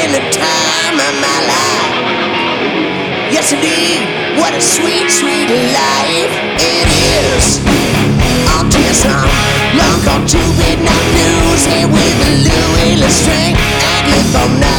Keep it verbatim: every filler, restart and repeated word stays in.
having the time of my life. Yes, indeed, what a sweet, sweet life it is. On T S M, long gone to Vietnam news, here with the Louis Lestrange and Lithom.